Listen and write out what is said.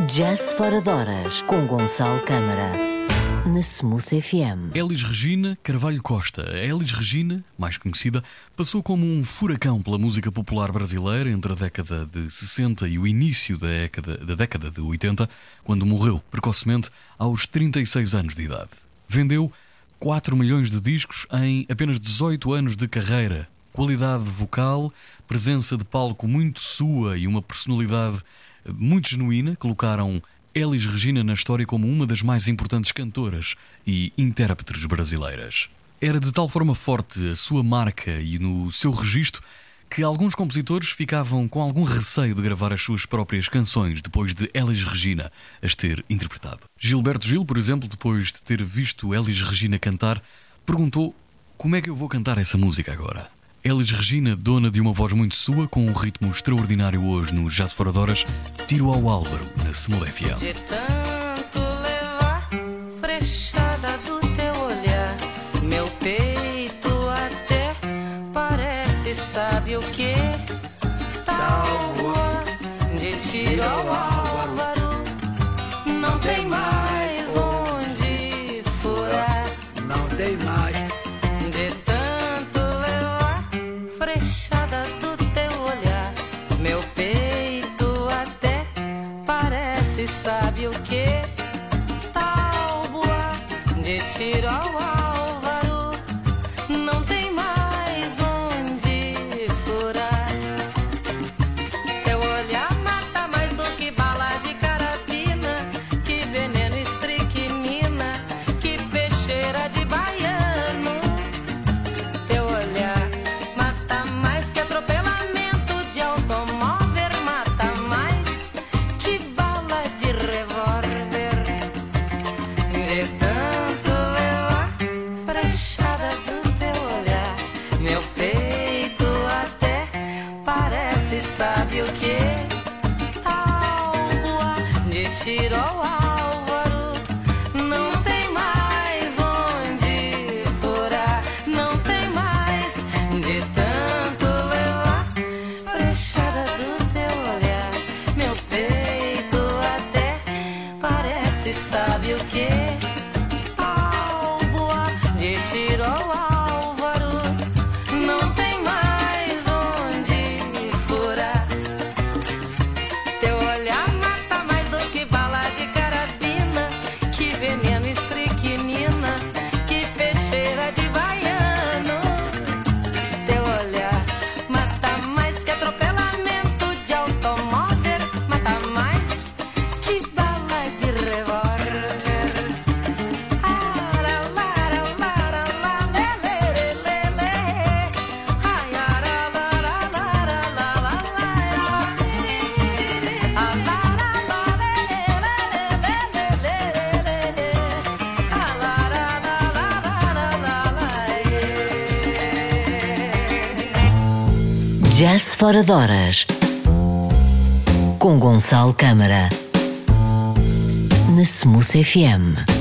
Jazz Fora de Horas, com Gonçalo Câmara, na Smooth FM. Elis Regina Carvalho Costa. A Elis Regina, mais conhecida, passou como um furacão pela música popular brasileira entre a década de 60 e o início da década de 80, quando morreu precocemente aos 36 anos de idade. Vendeu 4 milhões de discos em apenas 18 anos de carreira. Qualidade vocal, presença de palco muito sua e uma personalidade muito genuína colocaram Elis Regina na história como uma das mais importantes cantoras e intérpretes brasileiras. Era de tal forma forte a sua marca e no seu registro que alguns compositores ficavam com algum receio de gravar as suas próprias canções depois de Elis Regina as ter interpretado. Gilberto Gil, por exemplo, depois de ter visto Elis Regina cantar, perguntou: como é que eu vou cantar essa música agora? Elis Regina, dona de uma voz muito sua, com um ritmo extraordinário hoje no Jazz Fora de Horas, Tiro ao Álvaro, na Smooth FM. De tanto levar frechada do teu olhar, meu peito até parece, sabe o que? Tábua de tiro ao álvaro, não tem mais onde furar, não tem mais. Frechada do teu olhar, meu peito até parece, sabe o que? Tábua de tiro ao álvaro, não tem mais onde furar. Teu olhar mata mais do que bala de carabina, que veneno estricnina, que peixeira de baiano. Teu olhar mais que atropelamento de automóvel, mata mais que bala de revólver. De tanto levar frechada do teu olhar, meu peito até parece, sabe o que? Tábua de tiro ao álvaro, não tem mais onde furar, não tem mais. De tanto levar frechada do teu olhar, meu peito até parece, sabe o que? Tábua de tiro ao álvaro, não tem mais onde furar. Teu olhar mata mais do que bala de carabina, que veneno estricnina, que peixeira de baiano. Teu olhar mata mais que atropelamento de automóvel, mata mais que bala de revólver. Jazz Fora de Horas, com Gonçalo Câmara, na Smooth FM.